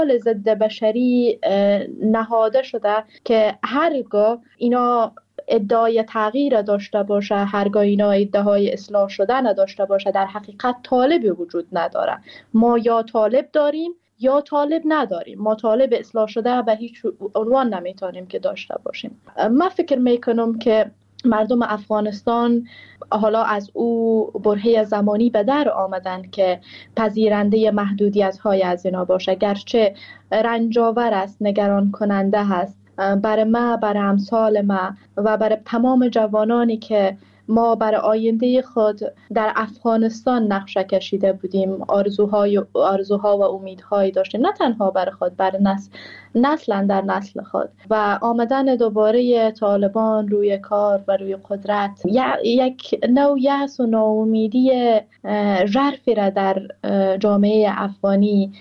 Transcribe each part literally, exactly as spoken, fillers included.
ضد بشری نهاده شده که هرگاه اینا ادعای تغییر داشته باشه، هرگاه اینا ادعای اصلاح شده نداشته باشه، در حقیقت طالبی وجود نداره. ما یا طالب داریم یا طالب نداریم. ما طالب اصلاح شده به هیچ عنوان نمیتونیم که داشته باشیم. من فکر میکنم که مردم افغانستان حالا از او برهه زمانی به در آمدن که پذیرنده محدودیت های از اینا باشه، گرچه رنجاور است، نگران کننده هست برای ما، برای امثال ما و برای تمام جوانانی که ما برای آینده خود در افغانستان نقشه کشیده بودیم، آرزوهای آرزوها و امیدهایی داشتیم، نه تنها برای خود، برای نسل نسلا در نسل خود. و آمدن دوباره طالبان روی کار و روی قدرت یک نوع یأس و ناامیدی ژرفی را در جامعه افغانی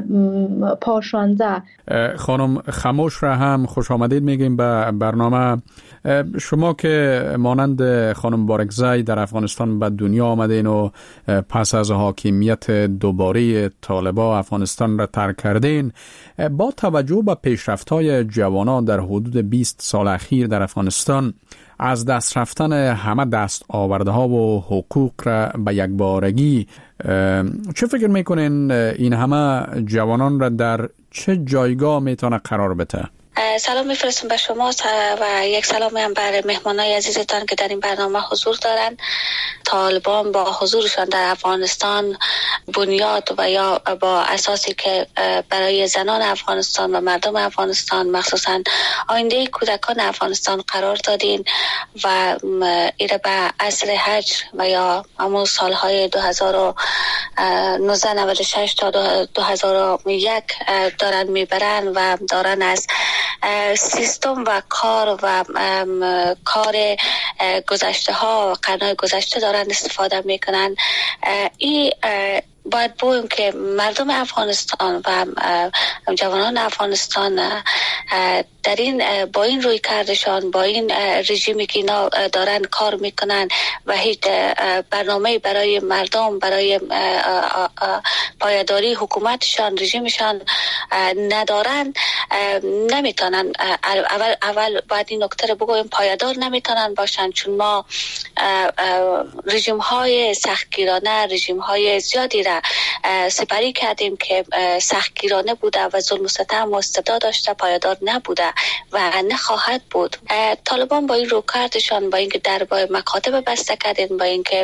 پاشانده. خانم خموش را هم خوش آمدید میگیم به برنامه. شما که مانند خانم بارکزی در افغانستان به دنیا آمدین و پس از حاکمیت دوباره طالبان افغانستان را ترک کردین، با توجه به پیشرفت‌های جوانان در حدود بیست سال اخیر در افغانستان، از دست رفتن همه دست آورده ها و حقوق را به یک بارگی، چه فکر میکنین این همه جوانان را در چه جایگاه میتونه قرار بده؟ سلام میفرستم به شما و یک سلام هم بر مهمانای عزیزتان که در این برنامه حضور دارند. طالبان با حضورشان در افغانستان بنیاد و یا با اساسی که برای زنان افغانستان و مردم افغانستان، مخصوصا آینده کودکان افغانستان قرار دادین و ایره به عصر حج و یا همون سالهای دو هزار و نوزده نود و شش تا دو هزار و یک دارن میبرن و دارن از سیستم و کار و کار گذشته ها و قرنهای گذشته دارن استفاده میکنن. این باید بگویم که مردم افغانستان و جوانان افغانستان در این با این روی کردشان، با این رژیمی که اینا دارن کار میکنن و هیچ برنامه برای مردم، برای پایداری حکومتشان، رژیمشان ندارن، نمیتونن. اول اول باید این نکته رو بگویم، پایدار نمیتونن باشن، چون ما رژیم های سختگیرانه، رژیم های زیادی را سپری کردیم که سختگیرانه بوده و ظلم و ستم و استبداد داشته، پایدار نبوده و نخواهد بود. طالبان با این روکردشان، با اینکه دربای مکاتب بسته کردن، با اینکه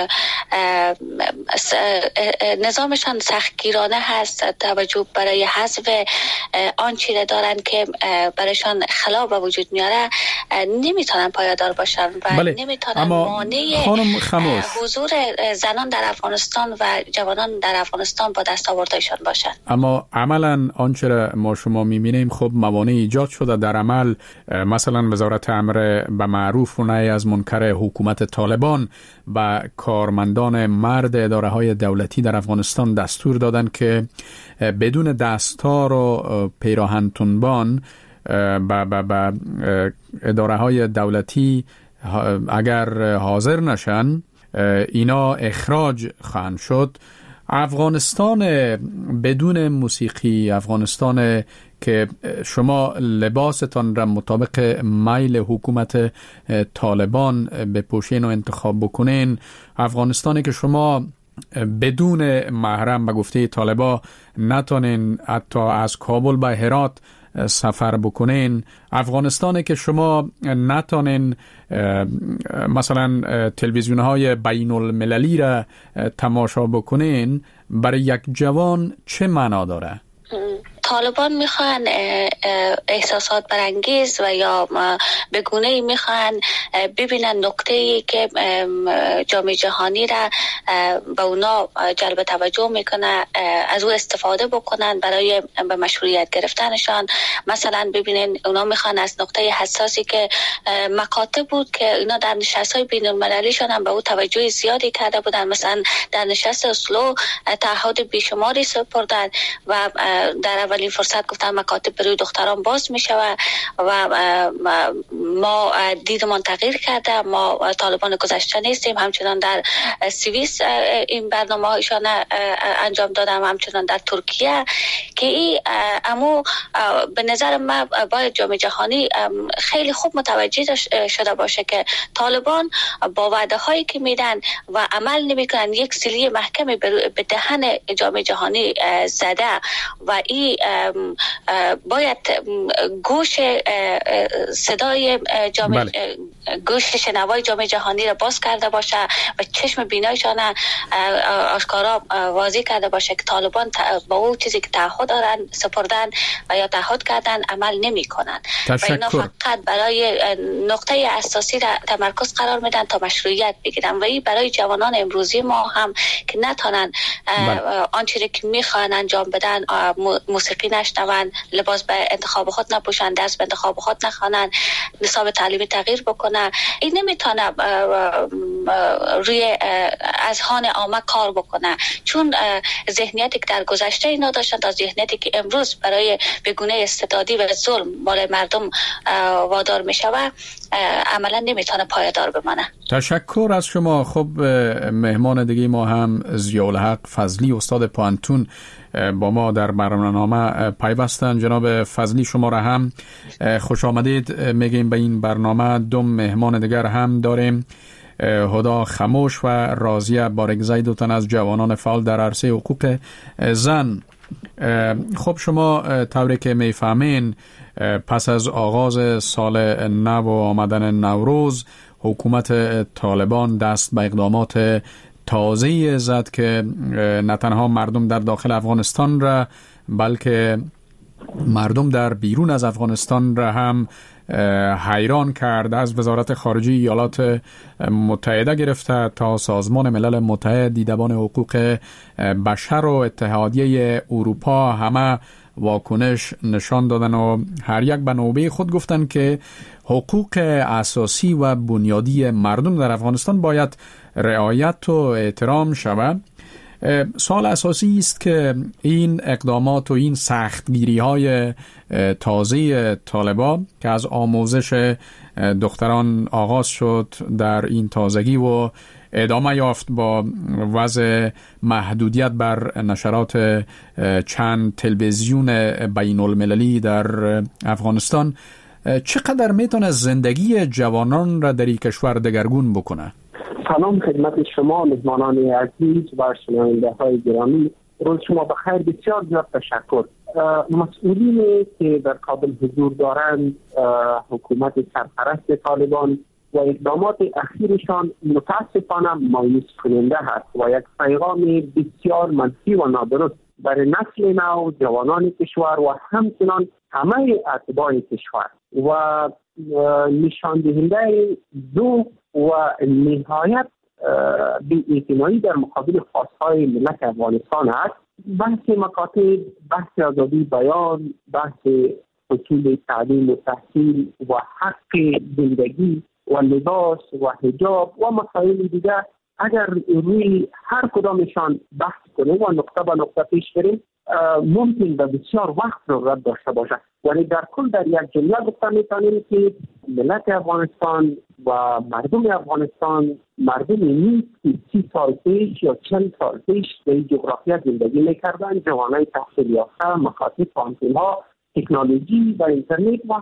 نظامشان سختگیرانه هست، توجه برای حذف آن چیزی دارن که برایشان خلا به وجود میاره، نمیتونن پایدار باشن و بله. نمیتونن مانع حضور زنان در افغانستان و جوانان در افغانستان با دستاوردهایشان باشن. اما عملا آنچه را ما شما میبینیم خب موانع ایجاد شده در عمل. مثلا وزارت امر به معروف و نهی از منکر حکومت طالبان و کارمندان مرد اداره های دولتی در افغانستان دستور دادن که بدون دستار و پیراهن تنبان با با با اداره های دولتی اگر حاضر نشن اینا اخراج خواهند شد. افغانستان بدون موسیقی، افغانستان که شما لباستان را مطابق میل حکومت طالبان بپوشین و انتخاب بکنین، افغانستانی که شما بدون محرم به گفته طالبان نتونین حتی از کابل به هرات سفر بکنین، افغانستانی که شما نتونین مثلا تلویزیون های بین المللی را تماشا بکنین، برای یک جوان چه معنا داره؟ طالبان میخوان احساسات برانگیز و یا به گونه‌ای میخوان ببینن نکته‌ای که جامعه جهانی را به اونا جلب توجه میکنه، از او استفاده بکنن برای به مشروعیت گرفتنشان. مثلا ببینن اونا میخوان از نقطه حساسی که مکاتب بود که اینا در نشست‌های بین‌المللیشان هم به او توجه زیادی کرده بودن، مثلا در نشست اسلو تعهد بیشماری سپردن و در اولین اولین فرصت گفتم مکاتب برای دختران باز میشه و و ما دیدمان تغییر کرده. ما طالبان گذشته نیستیم. همچنان در سوئیس این برنامه هایشان انجام دادم، همچنان در ترکیه، که این امو به نظر من باید جامعه جهانی خیلی خوب متوجه شده باشه که طالبان با وعده هایی که میدن و عمل نمیکنن یک سیلی محکمی به دهن جامعه جهانی زده و این باید گوش صدای جامعه بله. گوش شنوای جامعه جهانی را باز کرده باشه و چشم بینایشان آشکارا واضح کرده باشه که طالبان با اون چیزی که تعهد دارن سپردن و یا تعهد کردن عمل نمی کنن و اینا فقط برای نقطه اساسی را تمرکز قرار میدن تا مشروعیت بگیرن و این برای جوانان امروزی ما هم که نتونن آنچه که میخوان انجام بدن، موسیقی نشنون، لباس به انتخاب خود نپوشن، درس به انتخاب خود نخوانن، نصاب تعلیمی تغییر بکنه، این نمیتونه روی اذهان عامه کار بکنه، چون ذهنیتی که در گذشته اینا داشتن تا ذهنیتی که امروز برای بگونه استبدادی و ظلم بالای مردم وادار میشه و عملا نمیتونه پایدار بمانه. تشکر از شما. خب مهمان دیگه ما هم ضیاءالحق فضلی استاد پانتون با ما در برنامه پیوستن. جناب فضلی شما را هم خوش آمدید میگیم به این برنامه. دو مهمان دیگر هم داریم، هدا خموش و راضیه بارگزی، دوتن از جوانان فعال در عرصه حقوق زن. خب شما طوری که میفهمین پس از آغاز سال نو و آمدن نوروز حکومت طالبان دست به اقدامات تازه‌ای زد که نه تنها مردم در داخل افغانستان را بلکه مردم در بیرون از افغانستان را هم حیران کرد. از وزارت خارجه ایالات متحده گرفته تا سازمان ملل متحد، دیدبان حقوق بشر و اتحادیه اروپا همه واکنش نشان دادن و هر یک به نوبه خود گفتن که حقوق اساسی و بنیادی مردم در افغانستان باید رعایت و احترام شود. سوال اساسی است که این اقدامات و این سختگیری های تازه طالبان که از آموزش دختران آغاز شد در این تازگی و ادامه یافت با وضع محدودیت بر نشرات چند تلویزیون بین المللی در افغانستان، چقدر میتونه زندگی جوانان را در این کشور دگرگون بکنه؟ سلام خدمت شما مهمانان عزیز و شنونده های گرامی، روز شما بخیر. بسیار زیاد تشکر. مسئولین که در کابل حضور دارند، حکومت سرپرست طالبان و اقدامات اخیرشان متاسفانه مایوس کننده است و یک پیغام بسیار منفی و نادرست برای نسل نو، جوانان کشور و همچنان همه اتباع کشور و نشان دهنده ذوق و نهایت بی‌اعتنایی در مقابل خواستهای ملت افغانستان است. بحث مکاتب، بحث آزادی بیان، بحث حصول تعلیم و تحصیل و حق زندگی و لباس و حجاب و مسائل دیگر، اگر روی هر کدامشان بحث کنیم و نقطه به نقطه پیش بریم ممکن به بسیار وقت ضرورت داشته باشد، ولی در کل در یک جمله گفته میتونیم که ملت افغانستان و مردم افغانستان مردمی نیست که سی سال پیش یا چند سال پیش در این جغرافیا زندگی میکردن. جوانای تحصیل یافته، مکاتب، پانتونها، تکنولوژی و اینترنت و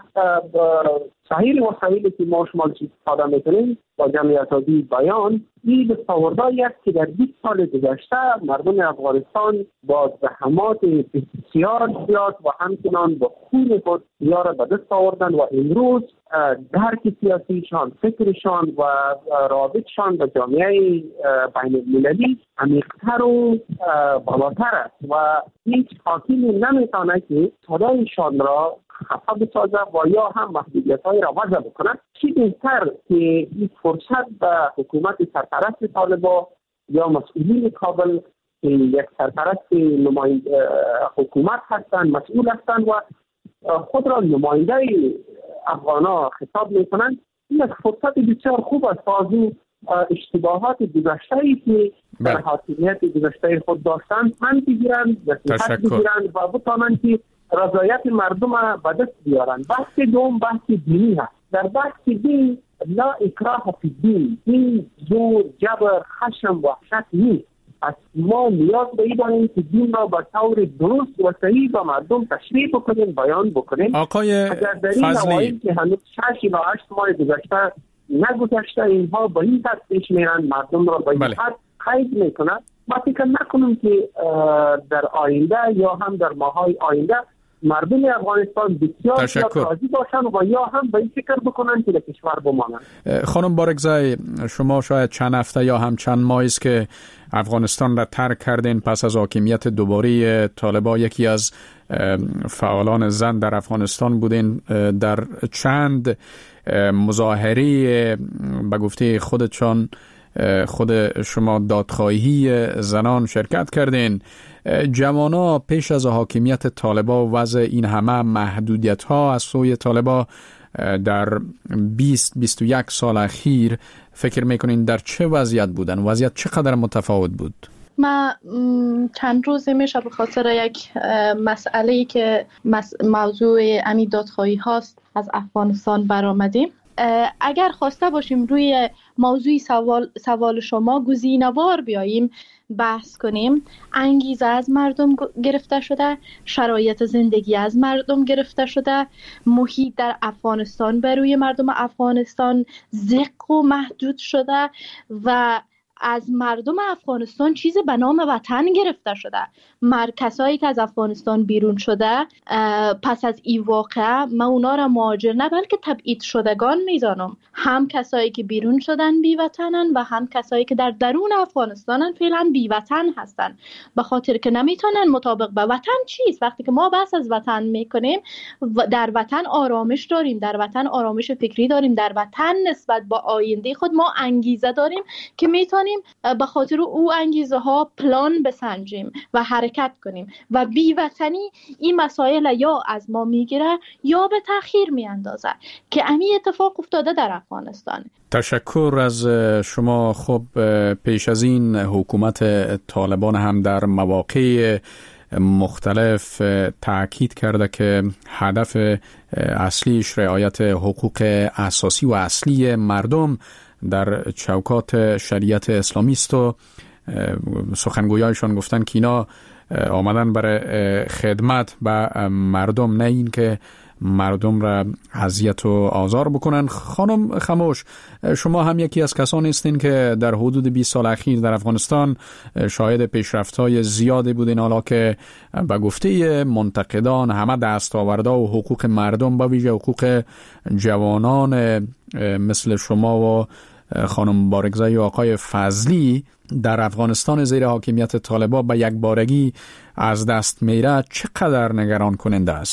سایر وسایلی که ما شما استفاده میکنیم با جمعیت آزادی بیان، این دستاوردهایی است که در بیست سال گذشته مردم افغانستان با زحمات بسیار زیاد و همچنان با خون خود یا را به دست آوردن و امروز درک سیاسیشان، فکرشان و رابطشان با جامعه بین المللی عمیق‌تر و بالاتر است و هیچ حاکمی نمیتونه که صدایشان را خفا بسازه و یا هم محدودیت‌های را وضع بکنه. چی بهتر که این فرصت به حکومت سرپرست طالبان یا مسئولین کابل که یک سرپرست نماینده حکومت هستند، مسئول هستند و خود را نماینده افغانا خطاب میکنند، این یک فرصت بسیار خوب است تا از اشتباهات گذشته‌ای که در حاکمیت گذشته خود داشتند هم بگیرند، نصیحت بگیرند و بتوانند که رضایت مردم به دست بیارن. بحث دوم بحث دینی هست. در بحث دین لا اکراه فی الدین، دین زور، جبر، خشم، وحشت نیست. از ما نیاز به این داریم که دین را به طور درست و صحیح به مردم تشریح بکنیم، بیان بکنیم. آقای فضلی که هنوز شش یا هشت ماه گذشته نگذشته، اینها به این حد پیش میرن، مردم را به این حد قید میکنن. ما فکر نکنم که در آینده یا هم در ماهای آینده مردم افغانستان بسیار راضی باشن و یا هم به این فکر بکنن که در کشور بمانند. خانم بارگزای، شما شاید چند هفته یا هم چند ماهی است که افغانستان را ترک کردین پس از حاکمیت دوباره طالبان. یکی از فعالان زن در افغانستان بودین. در چند مظاهره به گفته خودتان خود شما دادخواهی زنان شرکت کردین. جوانا پیش از حاکمیت طالبان و وضع این همه محدودیت ها از سوی طالبان در بیست بیست و یک سال اخیر فکر میکنین در چه وضعیت بودن؟ وضعیت چقدر متفاوت بود؟ ما چند روز میشه به خاطر یک مسئله‌ای که موضوع امی دادخواهی هاست از افغانستان برآمدیم. اگر خواسته باشیم روی موضوع سوال, سوال شما گزینه‌وار بیاییم بحث کنیم، انگیزه از مردم گرفته شده، شرایط زندگی از مردم گرفته شده، محیط در افغانستان بر روی مردم افغانستان زق و محدود شده و از مردم افغانستان چیزی به نام وطن گرفته شده. کسایی که از افغانستان بیرون شده پس از این واقعه ما اونا را مهاجر نه بلکه تبعید شدگان میزانم. هم کسایی که بیرون شدن بی وطنن و هم کسایی که در درون افغانستانن فعلا بی وطن هستن، به خاطر که نمیتونن مطابق به وطن چیست. وقتی که ما بحث از وطن میکنیم، در وطن آرامش داریم، در وطن آرامش فکری داریم، در وطن نسبت با آینده خود ما انگیزه داریم که میتونیم به خاطر او انگیزه ها پلان بسنجیم و حرکت کنیم و بی وطنی این مسائل یا از ما میگیره یا به تأخیر میاندازه که همین اتفاق افتاده در افغانستان. تشکر از شما. خب پیش از این حکومت طالبان هم در مواقع مختلف تأکید کرده که هدف اصلیش رعایت حقوق اساسی و اصلی مردم در چوکات شریعت اسلامی است و سخنگویایشان گفتن که اینا آمدن برای خدمت به مردم، نه این که مردم را اذیت و آزار بکنن. خانم خموش، شما هم یکی از کسانی هستین که در حدود بیست سال اخیر در افغانستان شاهد پیشرفت‌های زیادی بودین، حالا که به گفته منتقدان همه دستاوردها و حقوق مردم به ویژه حقوق جوانان مثل شما و خانم بارگزای و آقای فضلی در افغانستان زیر حاکمیت طالبان به یک بارگی از دست میره، چقدر نگران کننده است؟